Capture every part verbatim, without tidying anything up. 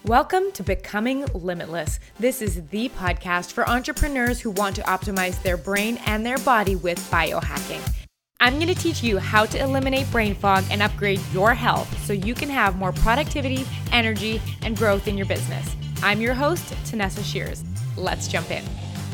Welcome to Becoming Limitless. This is the podcast for entrepreneurs who want to optimize their brain and their body with biohacking. I'm going to teach you how to eliminate brain fog and upgrade your health so you can have more productivity, energy, and growth in your business. I'm your host, Tanessa Shears. Let's jump in.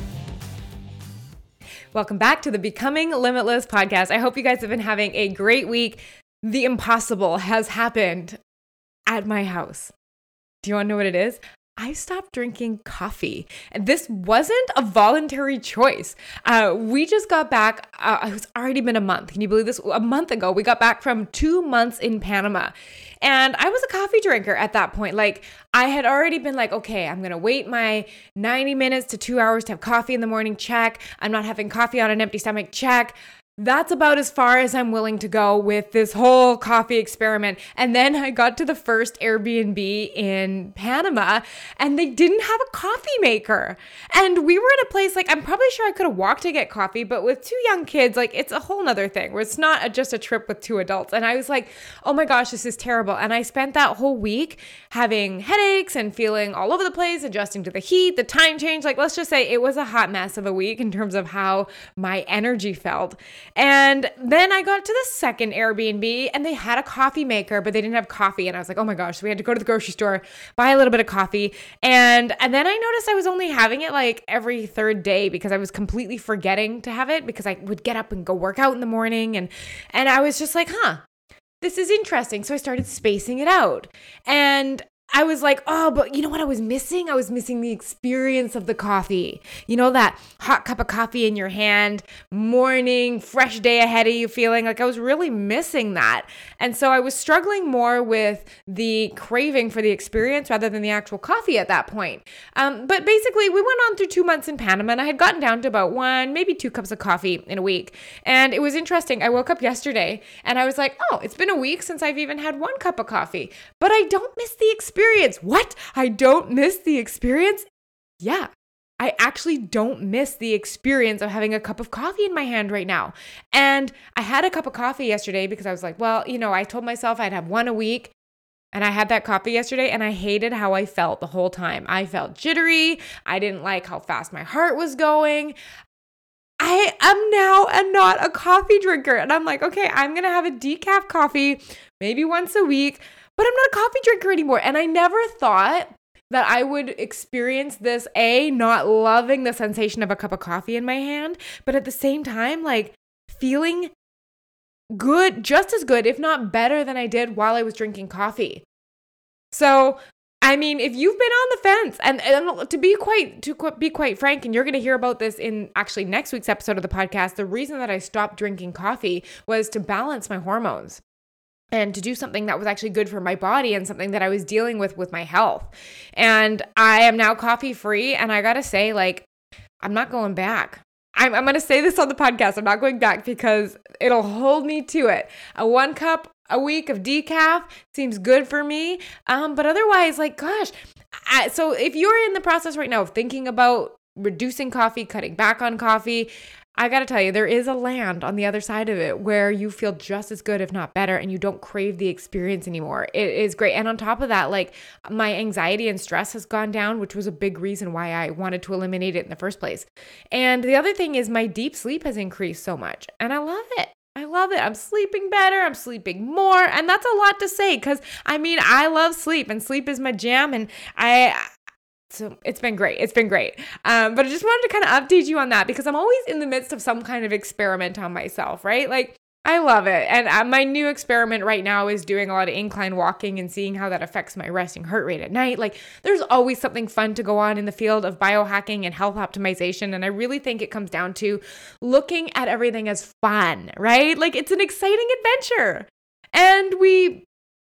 Welcome back to the Becoming Limitless podcast. I hope you guys have been having a great week. The impossible has happened at my house. Do you want to know what it is? I stopped drinking coffee. And this wasn't a voluntary choice. Uh, we just got back, uh, it's already been a month. Can you believe this? A month ago, we got back from two months in Panama. And I was a coffee drinker at that point. Like, I had already been like, okay, I'm going to wait my ninety minutes to two hours to have coffee in the morning, check. I'm not having coffee on an empty stomach, check. That's about as far as I'm willing to go with this whole coffee experiment. And then I got to the first Airbnb in Panama and they didn't have a coffee maker. And we were at a place, like, I'm probably sure I could have walked to get coffee, but with two young kids, like, it's a whole nother thing where it's not a, just a trip with two adults. And I was like, oh my gosh, this is terrible. And I spent that whole week having headaches and feeling all over the place, adjusting to the heat, the time change. Like, let's just say it was a hot mess of a week in terms of how my energy felt. And then I got to the second Airbnb and they had a coffee maker, but they didn't have coffee. And I was like, oh my gosh. So we had to go to the grocery store, buy a little bit of coffee. And, and then I noticed I was only having it like every third day because I was completely forgetting to have it because I would get up and go work out in the morning. And, and I was just like, huh, this is interesting. So I started spacing it out. And I was like, oh, but you know what I was missing? I was missing the experience of the coffee. You know, that hot cup of coffee in your hand, morning, fresh day ahead of you, feeling like I was really missing that. And so I was struggling more with the craving for the experience rather than the actual coffee at that point. Um, but basically, we went on through two months in Panama and I had gotten down to about one, maybe two cups of coffee in a week. And it was interesting. I woke up yesterday and I was like, oh, it's been a week since I've even had one cup of coffee, but I don't miss the experience. Experience. What? I don't miss the experience? Yeah, I actually don't miss the experience of having a cup of coffee in my hand right now. And I had a cup of coffee yesterday because I was like, well, you know, I told myself I'd have one a week. And I had that coffee yesterday and I hated how I felt the whole time. I felt jittery. I didn't like how fast my heart was going. I am now a, not a coffee drinker. And I'm like, okay, I'm going to have a decaf coffee maybe once a week. But I'm not a coffee drinker anymore. And I never thought that I would experience this, A, not loving the sensation of a cup of coffee in my hand, but at the same time, like feeling good, just as good, if not better than I did while I was drinking coffee. So, I mean, if you've been on the fence, and, and to be quite to be quite frank, and you're going to hear about this in actually next week's episode of the podcast, the reason that I stopped drinking coffee was to balance my hormones. And to do something that was actually good for my body and something that I was dealing with with my health. And I am now coffee free. And I got to say, like, I'm not going back. I'm, I'm going to say this on the podcast. I'm not going back because it'll hold me to it. A one cup a week of decaf seems good for me. Um, but otherwise, like, gosh. I, so if you're in the process right now of thinking about reducing coffee, cutting back on coffee, I got to tell you, there is a land on the other side of it where you feel just as good, if not better, and you don't crave the experience anymore. It is great. And on top of that, like, my anxiety and stress has gone down, which was a big reason why I wanted to eliminate it in the first place. And the other thing is my deep sleep has increased so much, and I love it. I love it. I'm sleeping better. I'm sleeping more. And that's a lot to say because, I mean, I love sleep and sleep is my jam. And I... So it's been great. It's been great. Um, but I just wanted to kind of update you on that because I'm always in the midst of some kind of experiment on myself, right? Like, I love it. And uh, my new experiment right now is doing a lot of incline walking and seeing how that affects my resting heart rate at night. Like, there's always something fun to go on in the field of biohacking and health optimization. And I really think it comes down to looking at everything as fun, right? Like, it's an exciting adventure. And we...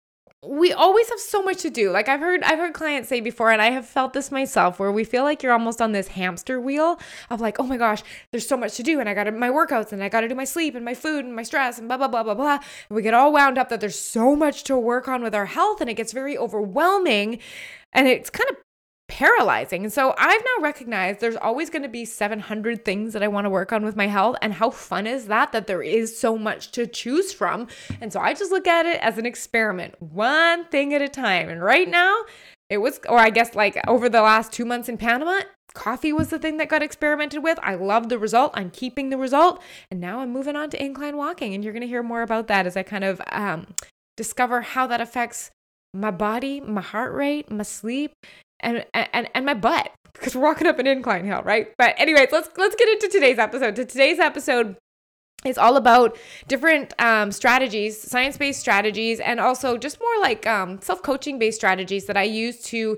We always have so much to do. Like I've heard, I've heard clients say before, and I have felt this myself, where we feel like you're almost on this hamster wheel of like, oh my gosh, there's so much to do, and I got to my workouts, and I got to do my sleep, and my food, and my stress, and blah blah blah blah blah. And we get all wound up that there's so much to work on with our health, and it gets very overwhelming, and it's kind of paralyzing. And so I've now recognized there's always going to be seven hundred things that I want to work on with my health. And how fun is that, that there is so much to choose from. And so I just look at it as an experiment, one thing at a time. And right now, It was, or I guess like over the last two months in Panama, coffee was the thing that got experimented with. I love the result. I'm keeping the result. And now I'm moving on to incline walking. And you're going to hear more about that as I kind of um, discover how that affects my body, my heart rate, my sleep, and, and, and my butt, because we're walking up an incline hill, right? But anyways, let's, let's get into today's episode. To today's episode is all about different um, strategies, science-based strategies, and also just more like um, self-coaching based strategies that I use to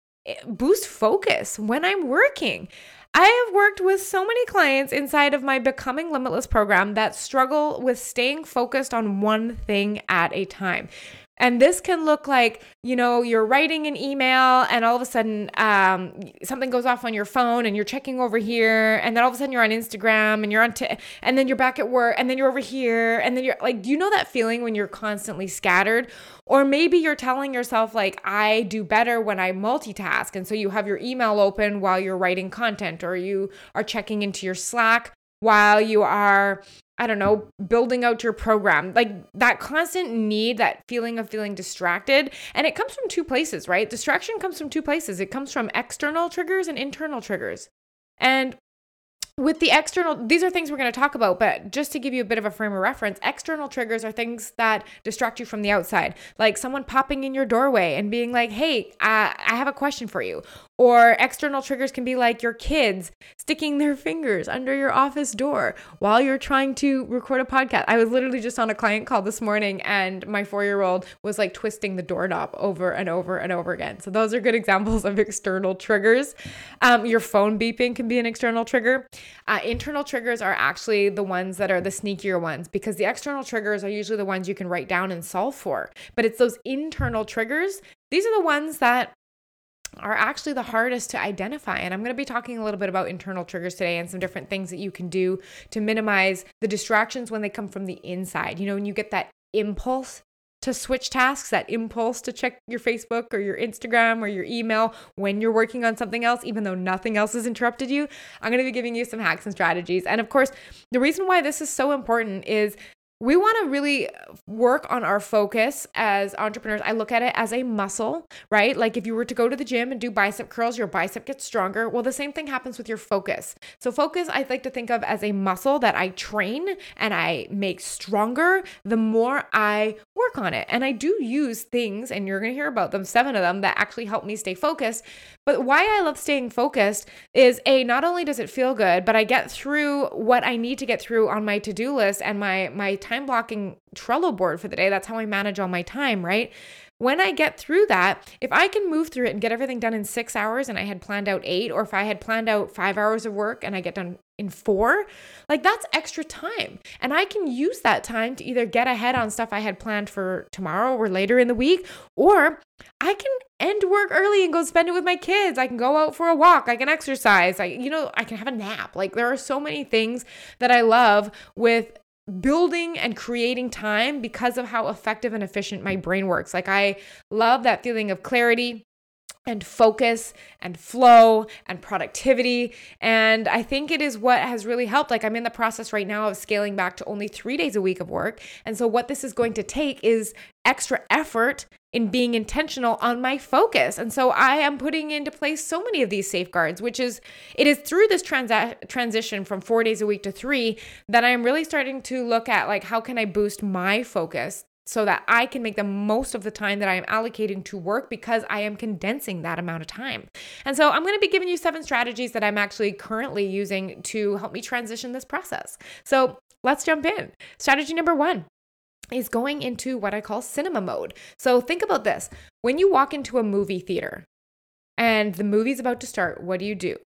boost focus when I'm working. I have worked with so many clients inside of my Becoming Limitless program that struggle with staying focused on one thing at a time. And this can look like, you know, you're writing an email and all of a sudden um, something goes off on your phone and you're checking over here. And then all of a sudden you're on Instagram and you're on, t- and then you're back at work and then you're over here. And then you're like, do you know that feeling when you're constantly scattered? Or maybe you're telling yourself like, I do better when I multitask. And so you have your email open while you're writing content, or you are checking into your Slack while you are, I don't know, building out your program. Like that constant need, that feeling of feeling distracted. And it comes from two places, right? Distraction comes from two places. It comes from external triggers and internal triggers. And with the external, these are things we're going to talk about, but just to give you a bit of a frame of reference, external triggers are things that distract you from the outside, like someone popping in your doorway and being like, hey, uh, I have a question for you. Or external triggers can be like your kids sticking their fingers under your office door while you're trying to record a podcast. I was literally just on a client call this morning and my four-year-old was like twisting the doorknob over and over and over again. So those are good examples of external triggers. Um, your phone beeping can be an external trigger. Uh, internal triggers are actually the ones that are the sneakier ones, because the external triggers are usually the ones you can write down and solve for. But it's those internal triggers. These are the ones that are actually the hardest to identify. And I'm going to be talking a little bit about internal triggers today and some different things that you can do to minimize the distractions when they come from the inside. You know, when you get that impulse to switch tasks, that impulse to check your Facebook or your Instagram or your email when you're working on something else, even though nothing else has interrupted you, I'm going to be giving you some hacks and strategies. And of course, the reason why this is so important is we want to really work on our focus as entrepreneurs. I look at it as a muscle, right? Like if you were to go to the gym and do bicep curls, your bicep gets stronger. Well, the same thing happens with your focus. So focus, I like to think of as a muscle that I train and I make stronger the more I work on it. And I do use things, and you're going to hear about them, seven of them, that actually help me stay focused. But why I love staying focused is A, not only does it feel good, but I get through what I need to get through on my to-do list and my, my time blocking Trello board for the day. That's how I manage all my time, right? When I get through that, if I can move through it and get everything done in six hours and I had planned out eight, or if I had planned out five hours of work and I get done in four, like that's extra time. And I can use that time to either get ahead on stuff I had planned for tomorrow or later in the week, or I can end work early and go spend it with my kids. I can go out for a walk. I can exercise. I, you know, I can have a nap. Like there are so many things that I love with building and creating time because of how effective and efficient my brain works. Like I love that feeling of clarity and focus and flow and productivity. And I think it is what has really helped. Like I'm in the process right now of scaling back to only three days a week of work. And so what this is going to take is extra effort in being intentional on my focus. And so I am putting into place so many of these safeguards, which is, it is through this transa- transition from four days a week to three that I'm really starting to look at like, how can I boost my focus so that I can make the most of the time that I am allocating to work, because I am condensing that amount of time. And so I'm going to be giving you seven strategies that I'm actually currently using to help me transition this process. So let's jump in. Strategy number one is going into what I call cinema mode. So think about this. When you walk into a movie theater and the movie's about to start, what do you do?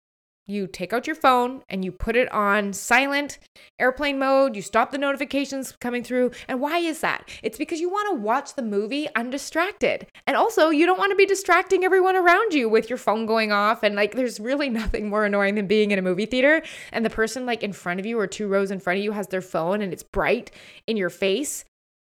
You take out your phone and you put it on silent, airplane mode. You stop the notifications coming through. And why is that? It's because you want to watch the movie undistracted. And also you don't want to be distracting everyone around you with your phone going off. And like, there's really nothing more annoying than being in a movie theater and the person like in front of you or two rows in front of you has their phone and it's bright in your face. Uh,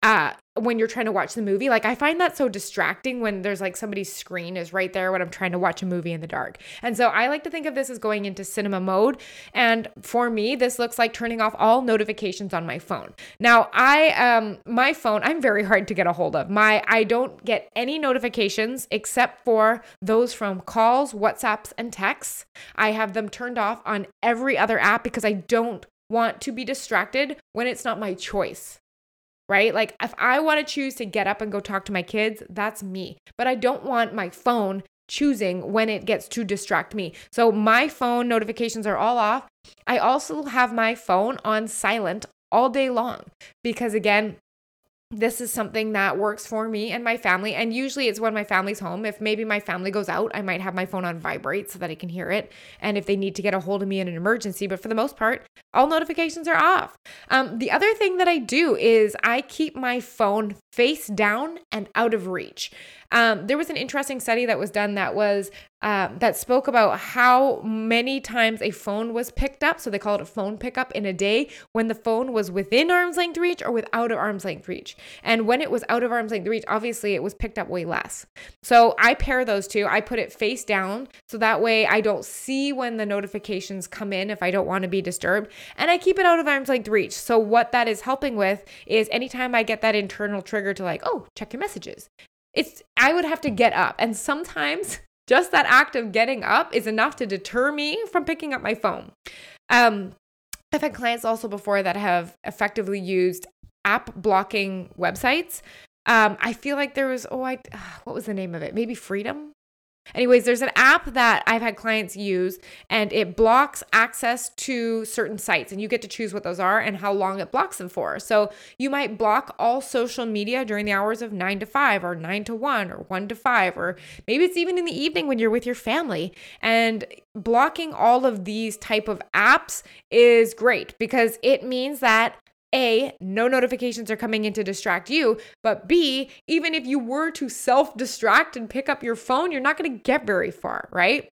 when you're trying to watch the movie. Like I find that so distracting when there's like somebody's screen is right there when I'm trying to watch a movie in the dark. And so I like to think of this as going into cinema mode. And for me, this looks like turning off all notifications on my phone. Now I, um, my phone, I'm very hard to get a hold of. My, I don't get any notifications except for those from calls, WhatsApps, and texts. I have them turned off on every other app because I don't want to be distracted when it's not my choice. Right? Like if I want to choose to get up and go talk to my kids, that's me. But I don't want my phone choosing when it gets to distract me. So my phone notifications are all off. I also have my phone on silent all day long because again, this is something that works for me and my family. And usually it's when my family's home. If maybe my family goes out, I might have my phone on vibrate so that I can hear it. And if they need to get a hold of me in an emergency, but for the most part, all notifications are off. Um, the other thing that I do is I keep my phone face down and out of reach. Um, there was an interesting study that was done that was um, that spoke about how many times a phone was picked up. So they call it a phone pickup in a day when the phone was within arm's length reach or without of arm's length reach. And when it was out of arm's length reach, obviously it was picked up way less. So I pair those two. I put it face down so that way I don't see when the notifications come in if I don't want to be disturbed. And I keep it out of arm's length reach. So what that is helping with is anytime I get that internal trigger to like, oh, check your messages. It's, I would have to get up. And sometimes just that act of getting up is enough to deter me from picking up my phone. Um, I've had clients also before that have effectively used app blocking websites. Um, I feel like there was, oh, I, what was the name of it? Maybe Freedom? Anyways, there's an app that I've had clients use and it blocks access to certain sites and you get to choose what those are and how long it blocks them for. So you might block all social media during the hours of nine to five or nine to one or one to five, or maybe it's even in the evening when you're with your family. And blocking all of these type of apps is great because it means that A, no notifications are coming in to distract you, but B, even if you were to self-distract and pick up your phone, you're not going to get very far, right?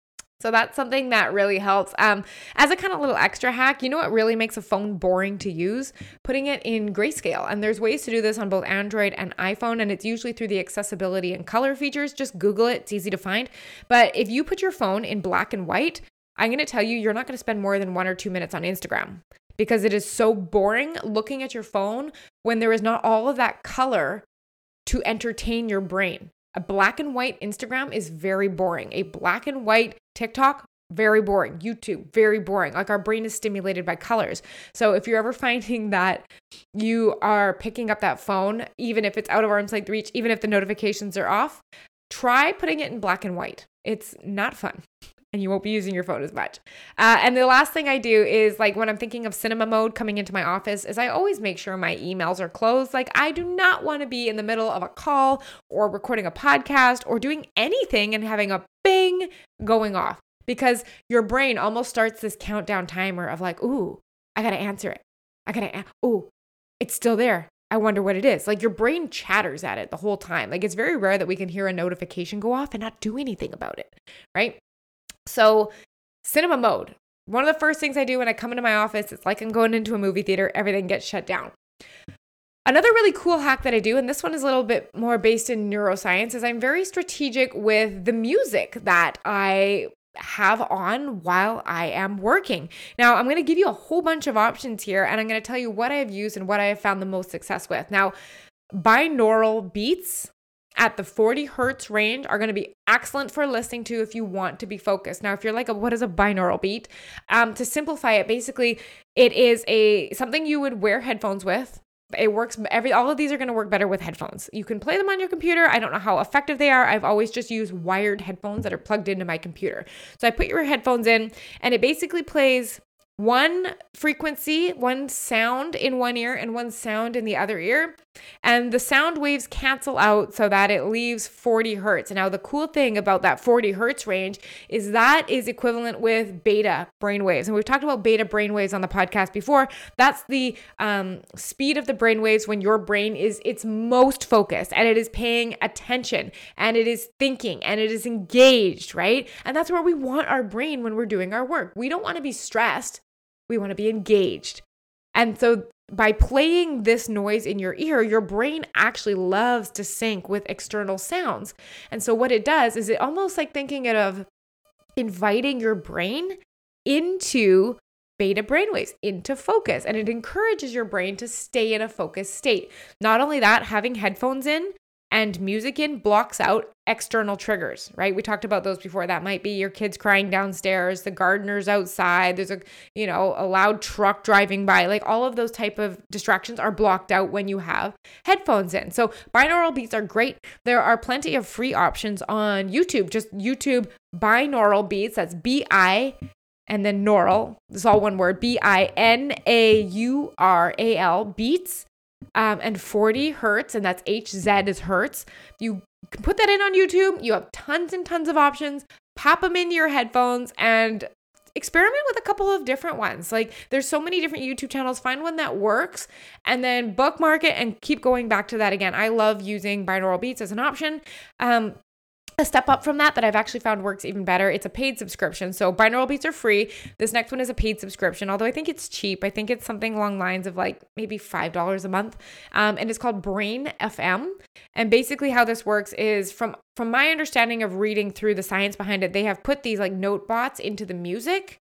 So that's something that really helps. Um, as a kind of little extra hack, you know what really makes a phone boring to use? Putting it in grayscale. And there's ways to do this on both Android and iPhone, and it's usually through the accessibility and color features. Just Google it. It's easy to find. But if you put your phone in black and white, I'm going to tell you, you're not going to spend more than one or two minutes on Instagram. Because it is so boring looking at your phone when there is not all of that color to entertain your brain. A black and white Instagram is very boring. A black and white TikTok, very boring. YouTube, very boring. Like our brain is stimulated by colors. So if you're ever finding that you are picking up that phone, even if it's out of arm's length reach, even if the notifications are off, try putting it in black and white. It's not fun. And you won't be using your phone as much. Uh, and the last thing I do is like when I'm thinking of cinema mode coming into my office is I always make sure my emails are closed. Like I do not want to be in the middle of a call or recording a podcast or doing anything and having a bing going off because your brain almost starts this countdown timer of like, ooh, I got to answer it. I got to, ooh, it's still there. I wonder what it is. Like your brain chatters at it the whole time. Like it's very rare that we can hear a notification go off and not do anything about it, right? So cinema mode, one of the first things I do when I come into my office, it's like I'm going into a movie theater, everything gets shut down. Another really cool hack that I do, and this one is a little bit more based in neuroscience, is I'm very strategic with the music that I have on while I am working. Now, I'm going to give you a whole bunch of options here, and I'm going to tell you what I have used and what I have found the most success with. Now, binaural beats at the forty hertz range are going to be excellent for listening to if you want to be focused. Now, if you're like, a, what is a binaural beat? Um, to simplify it, basically, it is a something you would wear headphones with. It works. Every all of these are going to work better with headphones. You can play them on your computer. I don't know how effective they are. I've always just used wired headphones that are plugged into my computer. So I put your headphones in, and it basically plays one frequency, one sound in one ear and one sound in the other ear. And the sound waves cancel out so that it leaves forty hertz. Now, the cool thing about that forty hertz range is that is equivalent with beta brainwaves. And we've talked about beta brainwaves on the podcast before. That's the um, speed of the brainwaves when your brain is its most focused and it is paying attention and it is thinking and it is engaged, right? And that's where we want our brain when we're doing our work. We don't want to be stressed. We want to be engaged. And so by playing this noise in your ear, your brain actually loves to sync with external sounds. And so what it does is it almost like thinking it of inviting your brain into beta brainwaves, into focus, and it encourages your brain to stay in a focused state. Not only that, having headphones in and music in blocks out external triggers, right? We talked about those before. That might be your kids crying downstairs, the gardener's outside, there's a, you know, a loud truck driving by. Like all of those type of distractions are blocked out when you have headphones in. So binaural beats are great. There are plenty of free options on YouTube. Just YouTube binaural beats. That's B I and then naural. It's all one word. B I N A U R A L beats. Um, and forty hertz, and that's H Z is hertz. You can put that in on YouTube. You have tons and tons of options. Pop them into your headphones and experiment with a couple of different ones. Like there's so many different YouTube channels. Find one that works and then bookmark it and keep going back to that again. I love using binaural beats as an option. Um, A step up from that that I've actually found works even better. It's a paid subscription. So binaural beats are free. This next one is a paid subscription, although I think it's cheap. I think it's something along lines of like maybe five dollars a month. Um, and it's called Brain F M. And basically how this works is from, from my understanding of reading through the science behind it, they have put these like note bots into the music,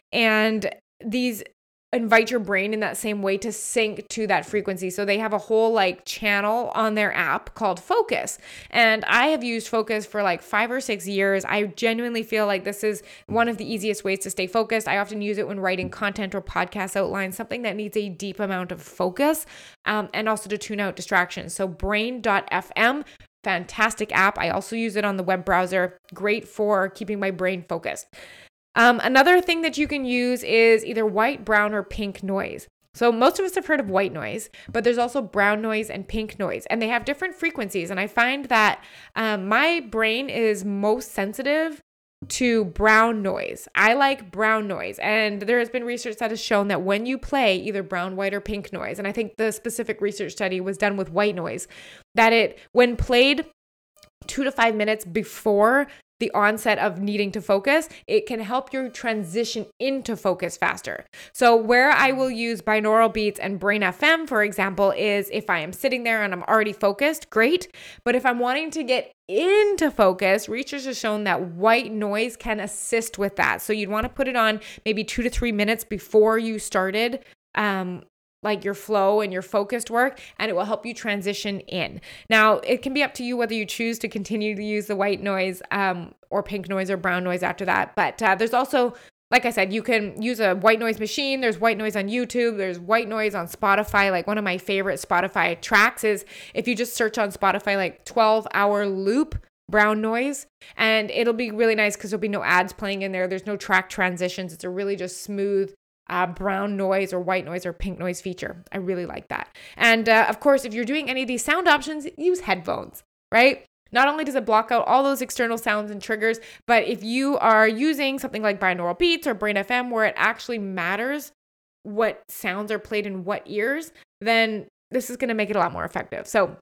and these invite your brain in that same way to sync to that frequency. So they have a whole like channel on their app called Focus. And I have used Focus for like five or six years. I genuinely feel like this is one of the easiest ways to stay focused. I often use it when writing content or podcast outlines, something that needs a deep amount of focus, um, and also to tune out distractions. So brain dot f m, fantastic app. I also use it on the web browser. Great for keeping my brain focused. Um, another thing that you can use is either white, brown, or pink noise. So most of us have heard of white noise, but there's also brown noise and pink noise, and they have different frequencies. And I find that um, my brain is most sensitive to brown noise. I like brown noise. And there has been research that has shown that when you play either brown, white, or pink noise, and I think the specific research study was done with white noise, that it, when played two to five minutes before the onset of needing to focus, it can help you transition into focus faster. So where I will use binaural beats and Brain F M, for example, is if I am sitting there and I'm already focused, great. But if I'm wanting to get into focus, research has shown that white noise can assist with that. So you'd want to put it on maybe two to three minutes before you started um, like your flow and your focused work, and it will help you transition in. Now, it can be up to you whether you choose to continue to use the white noise um, or pink noise or brown noise after that. But uh, there's also, like I said, you can use a white noise machine. There's white noise on YouTube. There's white noise on Spotify. Like one of my favorite Spotify tracks is if you just search on Spotify, like twelve hour loop brown noise, and it'll be really nice because there'll be no ads playing in there. There's no track transitions. It's a really just smooth Uh, brown noise or white noise or pink noise feature. I really like that. And uh, of course, if you're doing any of these sound options, use headphones, right? Not only does it block out all those external sounds and triggers, but if you are using something like binaural beats or Brain F M where it actually matters what sounds are played in what ears, then this is going to make it a lot more effective. So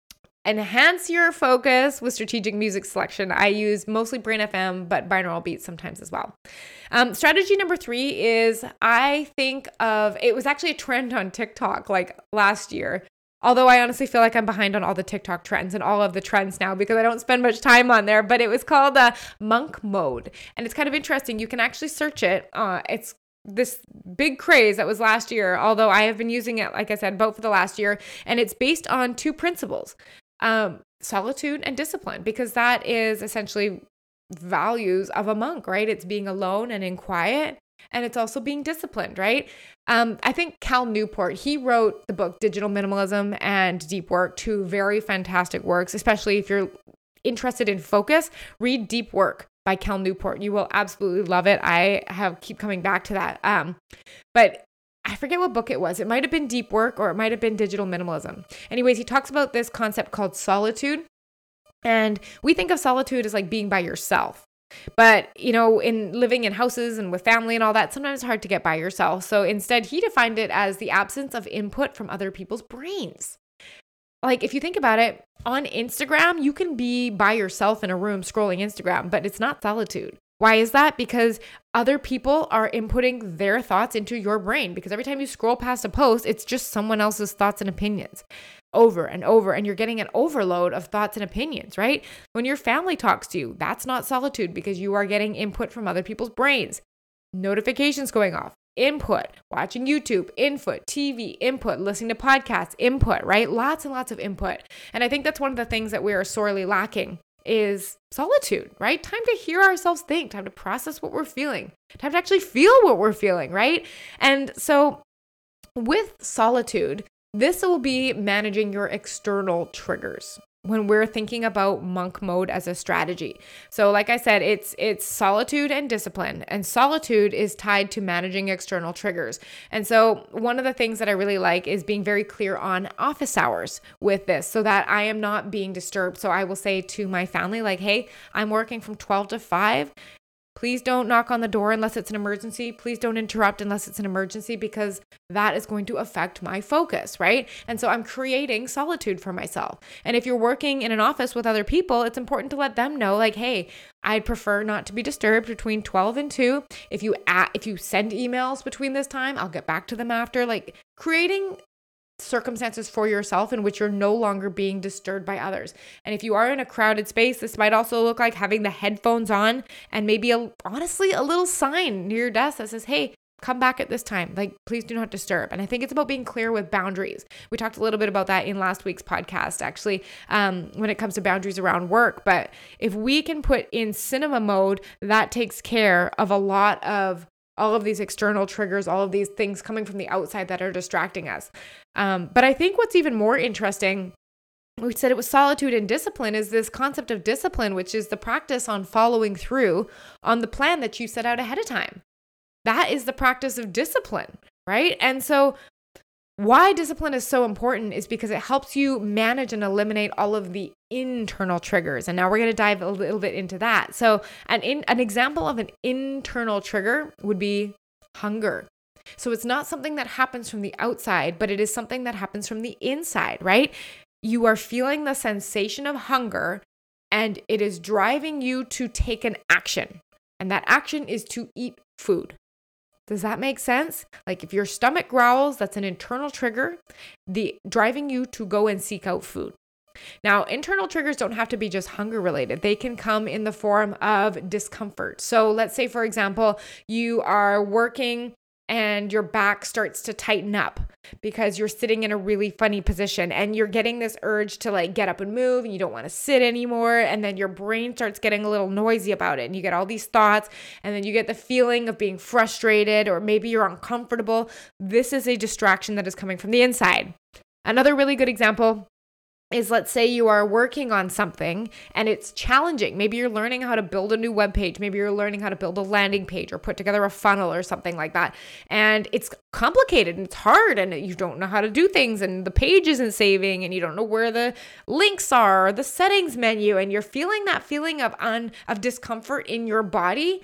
enhance your focus with strategic music selection. I use mostly Brain F M, but binaural beats sometimes as well. Um, strategy number three is I think of, it was actually a trend on TikTok like last year. Although I honestly feel like I'm behind on all the TikTok trends and all of the trends now because I don't spend much time on there, but it was called uh, monk mode. And it's kind of interesting. You can actually search it. Uh, it's this big craze that was last year, although I have been using it, like I said, about for the last year. And it's based on two principles. Um, solitude and discipline, because that is essentially values of a monk, right? It's being alone and in quiet, and it's also being disciplined, right? Um, I think Cal Newport, he wrote the book Digital Minimalism and Deep Work, two very fantastic works, especially if you're interested in focus. Read Deep Work by Cal Newport. You will absolutely love it. I have keep coming back to that. Um, but I forget what book it was. It might have been Deep Work or it might have been Digital Minimalism. Anyways, he talks about this concept called solitude. And we think of solitude as like being by yourself. But, you know, in living in houses and with family and all that, sometimes it's hard to get by yourself. So instead, he defined it as the absence of input from other people's brains. Like, if you think about it, on Instagram, you can be by yourself in a room scrolling Instagram, but it's not solitude. Why is that? Because other people are inputting their thoughts into your brain, because every time you scroll past a post, it's just someone else's thoughts and opinions over and over, and you're getting an overload of thoughts and opinions, right? When your family talks to you, that's not solitude, because you are getting input from other people's brains. Notifications going off, input, watching YouTube, input, T V, input, listening to podcasts, input, right? Lots and lots of input. And I think that's one of the things that we are sorely lacking is solitude, right? Time to hear ourselves think, time to process what we're feeling, time to actually feel what we're feeling, right? And so with solitude, this will be managing your external triggers when we're thinking about monk mode as a strategy. So like I said, it's it's solitude and discipline, and solitude is tied to managing external triggers. And so one of the things that I really like is being very clear on office hours with this, so that I am not being disturbed. So I will say to my family, like, hey, I'm working from twelve to five. Please don't knock on the door unless it's an emergency. Please don't interrupt unless it's an emergency, because that is going to affect my focus, right? And so I'm creating solitude for myself. And if you're working in an office with other people, it's important to let them know, like, hey, I'd prefer not to be disturbed between twelve and two. If you at, if you send emails between this time, I'll get back to them after. Like, creating circumstances for yourself in which you're no longer being disturbed by others. And if you are in a crowded space, this might also look like having the headphones on and maybe a, honestly a little sign near your desk that says, hey, come back at this time. Like, please do not disturb. And I think it's about being clear with boundaries. We talked a little bit about that in last week's podcast, actually, um, when it comes to boundaries around work. But if we can put in cinema mode, that takes care of a lot of all of these external triggers, all of these things coming from the outside that are distracting us. Um, but I think what's even more interesting, we said it was solitude and discipline, is this concept of discipline, which is the practice on following through on the plan that you set out ahead of time. That is the practice of discipline, right? And so why discipline is so important is because it helps you manage and eliminate all of the internal triggers. And now we're going to dive a little bit into that. So an in, an example of an internal trigger would be hunger. So it's not something that happens from the outside, but it is something that happens from the inside, right? You are feeling the sensation of hunger, and it is driving you to take an action. And that action is to eat food. Does that make sense? Like, if your stomach growls, that's an internal trigger, the driving you to go and seek out food. Now, internal triggers don't have to be just hunger related. They can come in the form of discomfort. So let's say, for example, you are working and your back starts to tighten up because you're sitting in a really funny position, and you're getting this urge to like get up and move, and you don't want to sit anymore. And then your brain starts getting a little noisy about it, and you get all these thoughts, and then you get the feeling of being frustrated, or maybe you're uncomfortable. This is a distraction that is coming from the inside. Another really good example is, let's say you are working on something and it's challenging. Maybe you're learning how to build a new web page. Maybe you're learning how to build a landing page or put together a funnel or something like that. And it's complicated and it's hard, and you don't know how to do things, and the page isn't saving, and you don't know where the links are or the settings menu, and you're feeling that feeling of un, of discomfort in your body.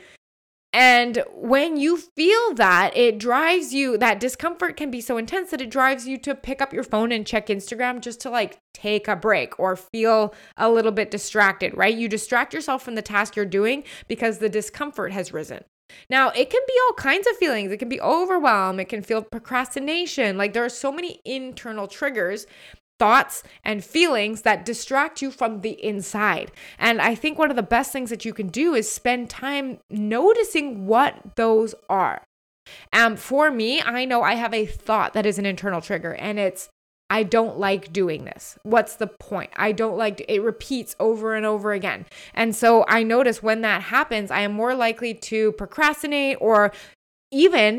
And when you feel that, it drives you, that discomfort can be so intense that it drives you to pick up your phone and check Instagram just to like take a break or feel a little bit distracted, right? You distract yourself from the task you're doing because the discomfort has risen. Now, it can be all kinds of feelings. It can be overwhelm. It can feel procrastination. Like, there are so many internal triggers, thoughts and feelings that distract you from the inside. And I think one of the best things that you can do is spend time noticing what those are. Um, for me, I know I have a thought that is an internal trigger, and it's, I don't like doing this. What's the point? I don't like, it repeats over and over again. And so I notice when that happens, I am more likely to procrastinate, or even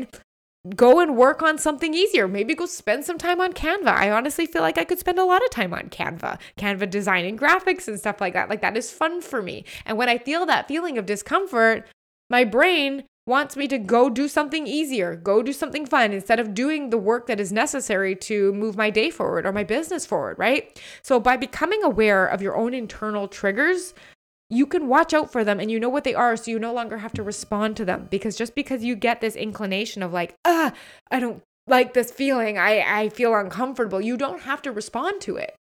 go and work on something easier. Maybe go spend some time on Canva. I honestly feel like I could spend a lot of time on Canva, Canva designing graphics and stuff like that. Like, that is fun for me. And when I feel that feeling of discomfort, my brain wants me to go do something easier, go do something fun, instead of doing the work that is necessary to move my day forward or my business forward, right? So by becoming aware of your own internal triggers, you can watch out for them, and you know what they are, so you no longer have to respond to them. Because just because you get this inclination of like, ah, I don't like this feeling, I, I feel uncomfortable, you don't have to respond to it.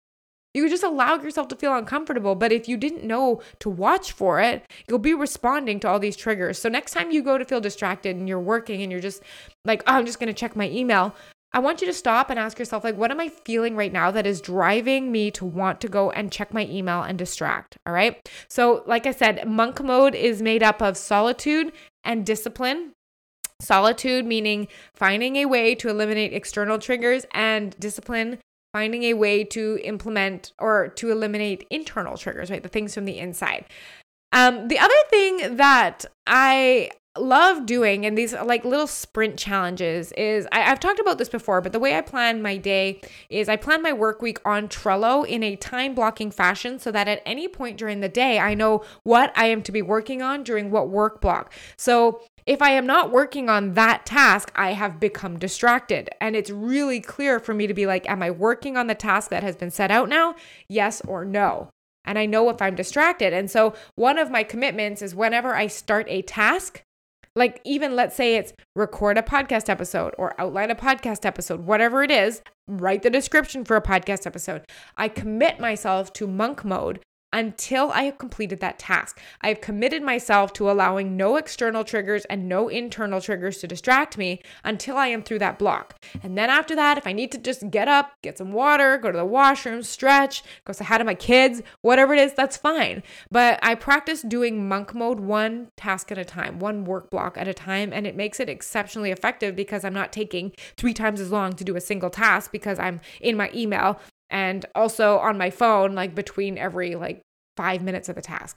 You just allow yourself to feel uncomfortable. But if you didn't know to watch for it, you'll be responding to all these triggers. So next time you go to feel distracted and you're working and you're just like, oh, I'm just going to check my email, I want you to stop and ask yourself, like, what am I feeling right now that is driving me to want to go and check my email and distract? All right. So like I said, monk mode is made up of solitude and discipline. Solitude meaning finding a way to eliminate external triggers, and discipline finding a way to implement or to eliminate internal triggers, right? The things from the inside. Um, the other thing that I love doing, and these like little sprint challenges, is I, I've talked about this before, but the way I plan my day is I plan my work week on Trello in a time blocking fashion so that at any point during the day, I know what I am to be working on during what work block. So if I am not working on that task, I have become distracted. And it's really clear for me to be like, am I working on the task that has been set out now? Yes or no? And I know if I'm distracted. And so one of my commitments is whenever I start a task, like even let's say it's record a podcast episode or outline a podcast episode, whatever it is, write the description for a podcast episode. I commit myself to monk mode until I have completed that task. I have committed myself to allowing no external triggers and no internal triggers to distract me until I am through that block. And then after that, if I need to just get up, get some water, go to the washroom, stretch, go say hi to my kids, whatever it is, that's fine. But I practice doing monk mode one task at a time, one work block at a time, and it makes it exceptionally effective because I'm not taking three times as long to do a single task because I'm in my email and also on my phone, like between every like five minutes of the task.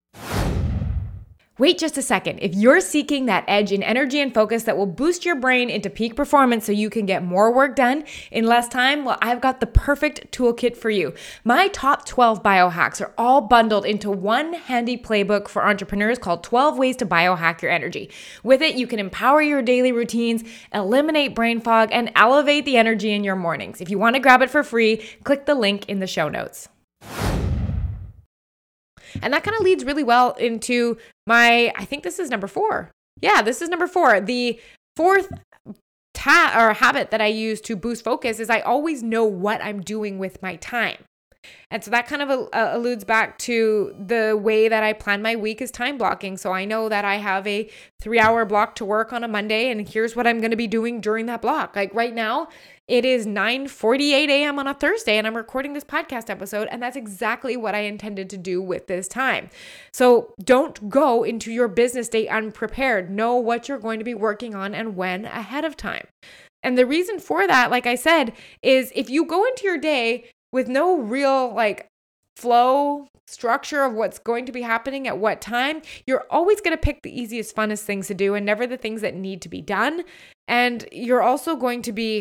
Wait just a second. If you're seeking that edge in energy and focus that will boost your brain into peak performance so you can get more work done in less time, well, I've got the perfect toolkit for you. My top twelve biohacks are all bundled into one handy playbook for entrepreneurs called twelve Ways to Biohack Your Energy. With it, you can empower your daily routines, eliminate brain fog, and elevate the energy in your mornings. If you want to grab it for free, click the link in the show notes. And that kind of leads really well into my, I think this is number four. Yeah, this is number four. The fourth ta- or habit that I use to boost focus is I always know what I'm doing with my time. And so that kind of uh, alludes back to the way that I plan my week is time blocking. So I know that I have a three hour block to work on a Monday, and here's what I'm going to be doing during that block. Like right now, it is nine forty-eight a.m. on a Thursday, and I'm recording this podcast episode, and that's exactly what I intended to do with this time. So don't go into your business day unprepared. Know what you're going to be working on and when ahead of time. And the reason for that, like I said, is if you go into your day with no real like flow structure of what's going to be happening at what time, you're always going to pick the easiest, funnest things to do and never the things that need to be done. And you're also going to be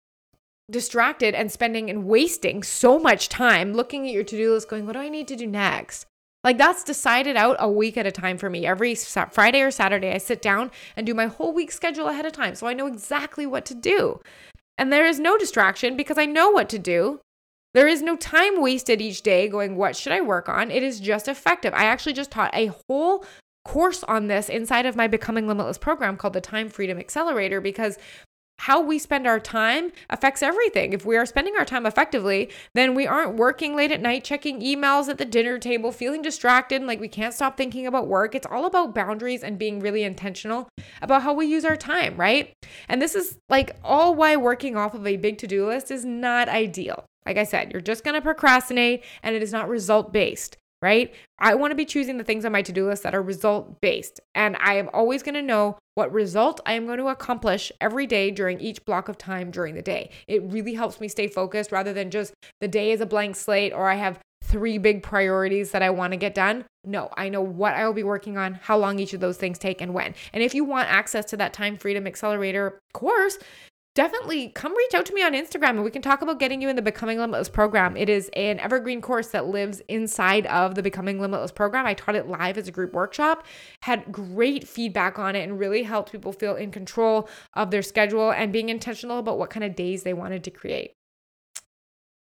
distracted and spending and wasting so much time looking at your to-do list going, what do I need to do next? Like that's decided out a week at a time for me. Every Friday or Saturday, I sit down and do my whole week schedule ahead of time. So I know exactly what to do. And there is no distraction because I know what to do. There is no time wasted each day going, what should I work on? It is just effective. I actually just taught a whole course on this inside of my Becoming Limitless program called the Time Freedom Accelerator, because how we spend our time affects everything. If we are spending our time effectively, then we aren't working late at night, checking emails at the dinner table, feeling distracted, and like we can't stop thinking about work. It's all about boundaries and being really intentional about how we use our time, right? And this is like all why working off of a big to-do list is not ideal. Like I said, you're just going to procrastinate and it is not result-based, right? I want to be choosing the things on my to-do list that are result-based. And I am always going to know what result I am going to accomplish every day during each block of time during the day. It really helps me stay focused rather than just the day is a blank slate or I have three big priorities that I want to get done. No, I know what I will be working on, how long each of those things take and when. And if you want access to that Time Freedom Accelerator course, definitely come reach out to me on Instagram and we can talk about getting you in the Becoming Limitless program. It is an evergreen course that lives inside of the Becoming Limitless program. I taught it live as a group workshop, had great feedback on it, and really helped people feel in control of their schedule and being intentional about what kind of days they wanted to create.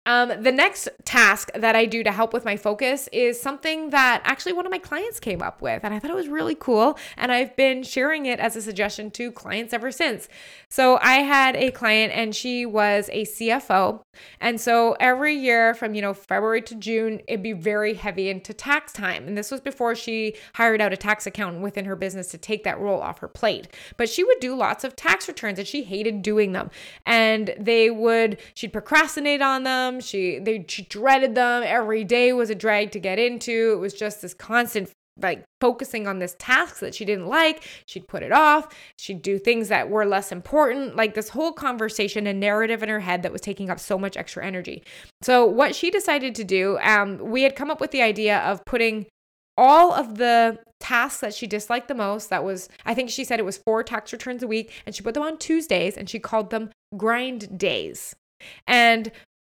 Um, the next task that I do to help with my focus is something that actually one of my clients came up with, and I thought it was really cool. And I've been sharing it as a suggestion to clients ever since. So I had a client and she was a C F O. And so every year from, you know, February to June, it'd be very heavy into tax time. And this was before she hired out a tax accountant within her business to take that role off her plate. But she would do lots of tax returns and she hated doing them. And they would, she'd procrastinate on them. She, they, she dreaded them. Every day was a drag to get into. It was just this constant like focusing on this task that she didn't like. She'd put it off. She'd do things that were less important, like this whole conversation and narrative in her head that was taking up so much extra energy. So what she decided to do, um, we had come up with the idea of putting all of the tasks that she disliked the most. That was, I think she said it was four tax returns a week, and she put them on Tuesdays and she called them grind days. And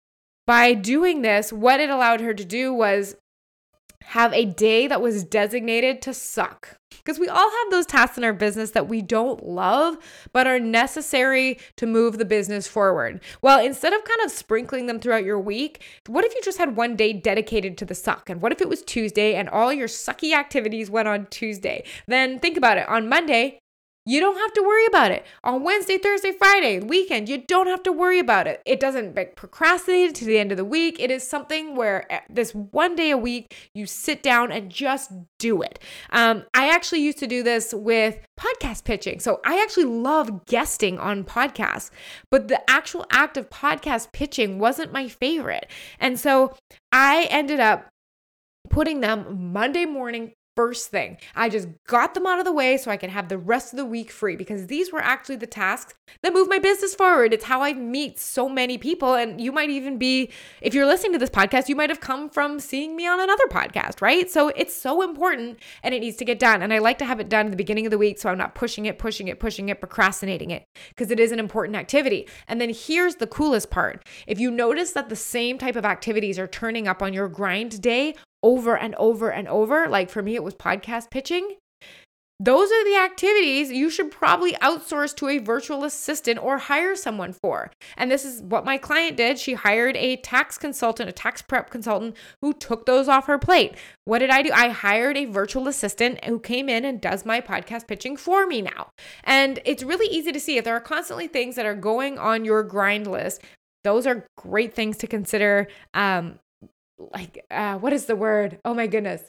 by doing this, what it allowed her to do was have a day that was designated to suck. Because we all have those tasks in our business that we don't love, but are necessary to move the business forward. Well, instead of kind of sprinkling them throughout your week, what if you just had one day dedicated to the suck? And what if it was Tuesday and all your sucky activities went on Tuesday? Then think about it. On Monday, you don't have to worry about it. On Wednesday, Thursday, Friday, weekend, you don't have to worry about it. It doesn't get procrastinated to the end of the week. It is something where this one day a week, you sit down and just do it. Um, I actually used to do this with podcast pitching. So I actually love guesting on podcasts, but the actual act of podcast pitching wasn't my favorite. And so I ended up putting them Monday morning first thing. I just got them out of the way so I could have the rest of the week free, because these were actually the tasks that move my business forward. It's how I meet so many people. And you might even be, if you're listening to this podcast, you might have come from seeing me on another podcast, right? So it's so important and it needs to get done. And I like to have it done at the beginning of the week so I'm not pushing it, pushing it, pushing it, procrastinating it, because it is an important activity. And then here's the coolest part. If you notice that the same type of activities are turning up on your grind day over and over and over, like for me, it was podcast pitching. Those are the activities you should probably outsource to a virtual assistant or hire someone for. And this is what my client did. She hired a tax consultant, a tax prep consultant who took those off her plate. What did I do? I hired a virtual assistant who came in and does my podcast pitching for me now. And it's really easy to see if there are constantly things that are going on your grind list. Those are great things to consider. Um, like, uh, what is the word? Oh my goodness.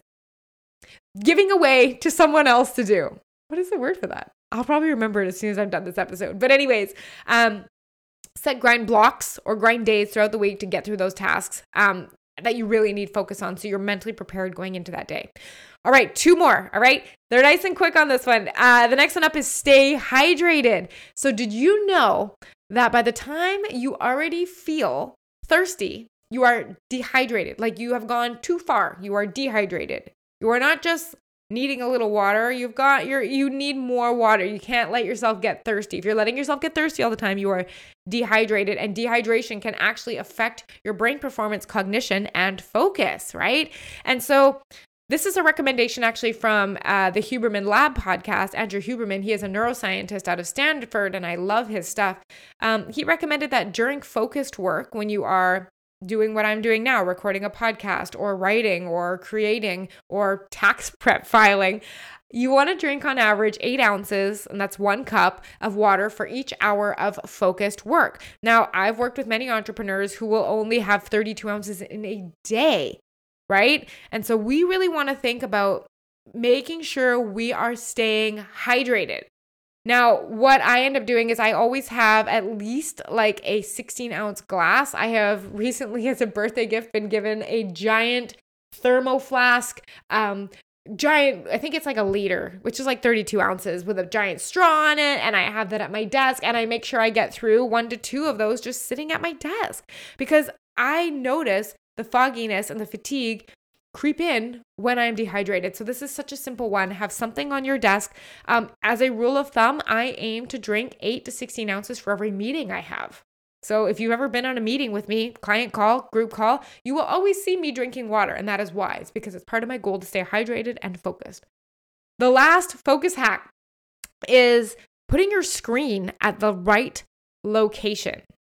Giving away to someone else to do. What is the word for that? I'll probably remember it as soon as I'm done this episode. But anyways, um, set grind blocks or grind days throughout the week to get through those tasks um, that you really need focus on, so you're mentally prepared going into that day. All right, two more. All right, they're nice and quick on this one. Uh, the next one up is stay hydrated. So did you know that by the time you already feel thirsty, you are dehydrated? Like you have gone too far. You are dehydrated. You are not just needing a little water. You've got your, you need more water. You can't let yourself get thirsty. If you're letting yourself get thirsty all the time, you are dehydrated, and dehydration can actually affect your brain performance, cognition, and focus, right? And so this is a recommendation actually from uh, the Huberman Lab podcast. Andrew Huberman, he is a neuroscientist out of Stanford, and I love his stuff. Um, he recommended that during focused work, when you are doing what I'm doing now, recording a podcast or writing or creating or tax prep filing, you want to drink on average eight ounces, and that's one cup of water for each hour of focused work. Now, I've worked with many entrepreneurs who will only have thirty-two ounces in a day, right? And so we really want to think about making sure we are staying hydrated. Now, what I end up doing is I always have at least like a sixteen ounce glass. I have recently, as a birthday gift, been given a giant thermo flask, um, giant, I think it's like a liter, which is like thirty-two ounces with a giant straw on it. And I have that at my desk, and I make sure I get through one to two of those just sitting at my desk, because I notice the fogginess and the fatigue creep in when I'm dehydrated. So this is such a simple one. Have something on your desk. Um, as a rule of thumb, I aim to drink eight to sixteen ounces for every meeting I have. So if you've ever been on a meeting with me, client call, group call, you will always see me drinking water. And that is wise, because it's part of my goal to stay hydrated and focused. The last focus hack is putting your screen at the right location.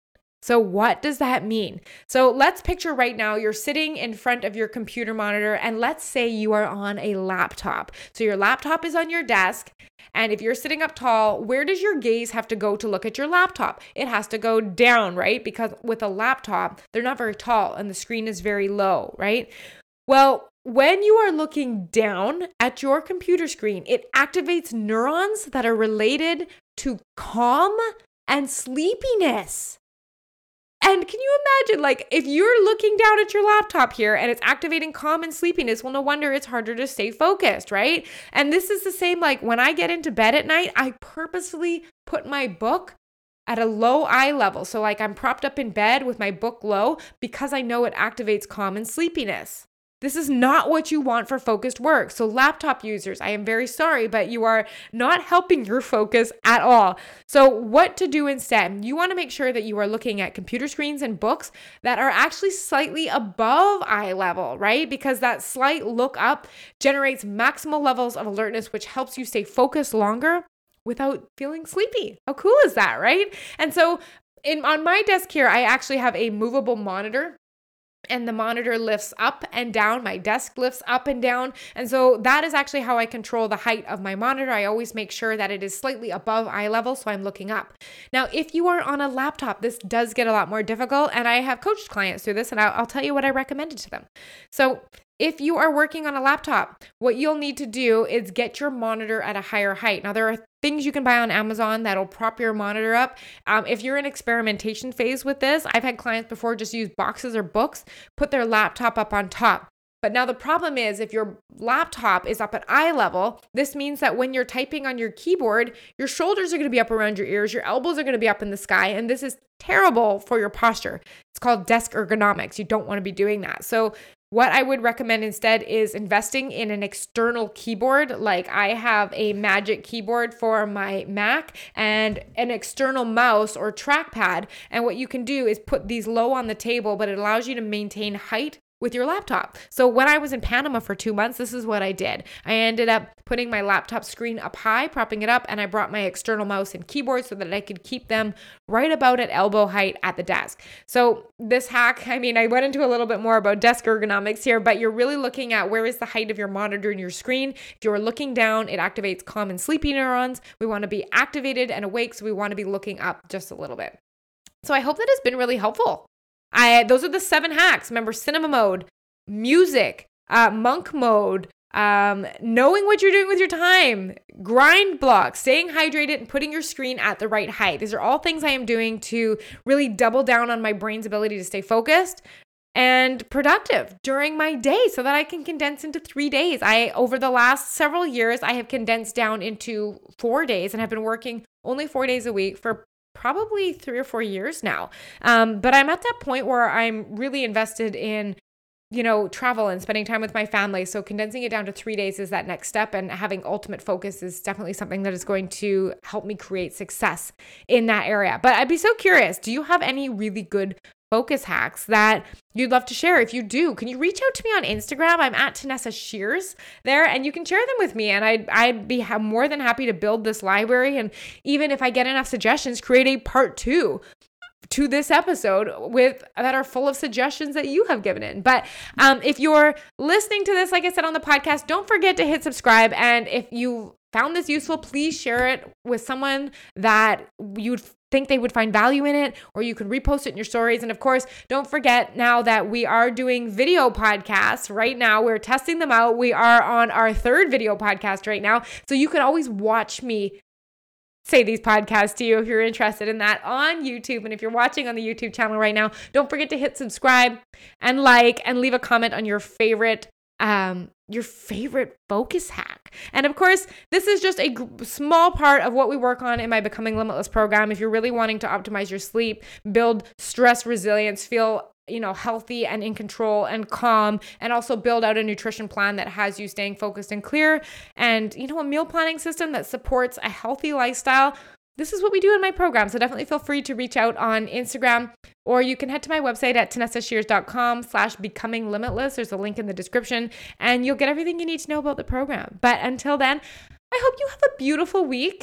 So what does that mean? So let's picture right now you're sitting in front of your computer monitor, and let's say you are on a laptop. So your laptop is on your desk, and if you're sitting up tall, where does your gaze have to go to look at your laptop? It has to go down, right? Because with a laptop, they're not very tall and the screen is very low, right? Well, when you are looking down at your computer screen, it activates neurons that are related to calm and sleepiness. And can you imagine, like, if you're looking down at your laptop here and it's activating calm and sleepiness, well, no wonder it's harder to stay focused, right? And this is the same, like, when I get into bed at night, I purposely put my book at a low eye level. So, like, I'm propped up in bed with my book low because I know it activates calm and sleepiness. This is not what you want for focused work. So laptop users, I am very sorry, but you are not helping your focus at all. So what to do instead? You want to make sure that you are looking at computer screens and books that are actually slightly above eye level, right? Because that slight look up generates maximal levels of alertness, which helps you stay focused longer without feeling sleepy. How cool is that, right? And so in on my desk here, I actually have a movable monitor. And the monitor lifts up and down. My desk lifts up and down. And so that is actually how I control the height of my monitor. I always make sure that it is slightly above eye level, so I'm looking up. Now, if you are on a laptop, this does get a lot more difficult. And I have coached clients through this, and I'll, I'll tell you what I recommended to them. So if you are working on a laptop, what you'll need to do is get your monitor at a higher height. Now, there are things you can buy on Amazon that'll prop your monitor up. Um, if you're in experimentation phase with this, I've had clients before just use boxes or books, put their laptop up on top. But now the problem is if your laptop is up at eye level, this means that when you're typing on your keyboard, your shoulders are going to be up around your ears, your elbows are going to be up in the sky, and this is terrible for your posture. It's called desk ergonomics. You don't want to be doing that. So what I would recommend instead is investing in an external keyboard. Like I have a Magic Keyboard for my Mac and an external mouse or trackpad. And what you can do is put these low on the table, but it allows you to maintain height with your laptop. So when I was in Panama for two months, this is what I did. I ended up putting my laptop screen up high, propping it up, and I brought my external mouse and keyboard so that I could keep them right about at elbow height at the desk. So this hack, I mean, I went into a little bit more about desk ergonomics here, but you're really looking at where is the height of your monitor and your screen. If you're looking down, it activates calm and sleepy neurons. We want to be activated and awake, so we want to be looking up just a little bit. So I hope that has been really helpful. I, those are the seven hacks. Remember, cinema mode, music, uh, monk mode, um, knowing what you're doing with your time, grind blocks, staying hydrated, and putting your screen at the right height. These are all things I am doing to really double down on my brain's ability to stay focused and productive during my day so that I can condense into three days. I, over the last several years, I have condensed down into four days and have been working only four days a week for probably three or four years now. Um, but I'm at that point where I'm really invested in, you know, travel and spending time with my family. So condensing it down to three days is that next step, and having ultimate focus is definitely something that is going to help me create success in that area. But I'd be so curious, do you have any really good focus hacks that you'd love to share? If you do, can you reach out to me on Instagram? I'm at Tanessa Shears there, and you can share them with me. And I'd, I'd be ha- more than happy to build this library. And even if I get enough suggestions, create a part two to this episode with that are full of suggestions that you have given in. But um, if you're listening to this, like I said on the podcast, don't forget to hit subscribe. And if you found this useful, please share it with someone that you'd think they would find value in it, or you can repost it in your stories. And of course, don't forget now that we are doing video podcasts right now. We're testing them out. We are on our third video podcast right now. So you can always watch me say these podcasts to you if you're interested in that on YouTube. And if you're watching on the YouTube channel right now, don't forget to hit subscribe and like and leave a comment on your favorite um your favorite focus hack. And of course, this is just a g- small part of what we work on in my Becoming Limitless program. If you're really wanting to optimize your sleep, build stress resilience, feel you know, healthy and in control and calm, and also build out a nutrition plan that has you staying focused and clear, and, you know, a meal planning system that supports a healthy lifestyle. This is what we do in my program. So definitely feel free to reach out on Instagram, or you can head to my website at tanessashears.com slash becoming limitless. There's a link in the description, and you'll get everything you need to know about the program. But until then, I hope you have a beautiful week.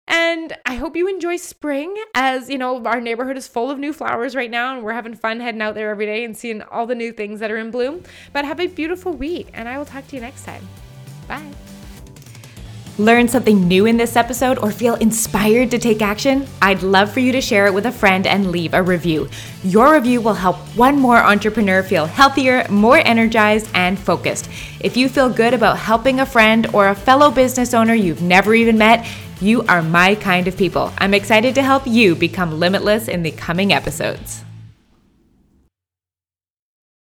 And I hope you enjoy spring, as you know, our neighborhood is full of new flowers right now, and we're having fun heading out there every day and seeing all the new things that are in bloom. But have a beautiful week, and I will talk to you next time. Bye. Learn something new in this episode or feel inspired to take action? I'd love for you to share it with a friend and leave a review. Your review will help one more entrepreneur feel healthier, more energized, and focused. If you feel good about helping a friend or a fellow business owner you've never even met, you are my kind of people. I'm excited to help you become limitless in the coming episodes.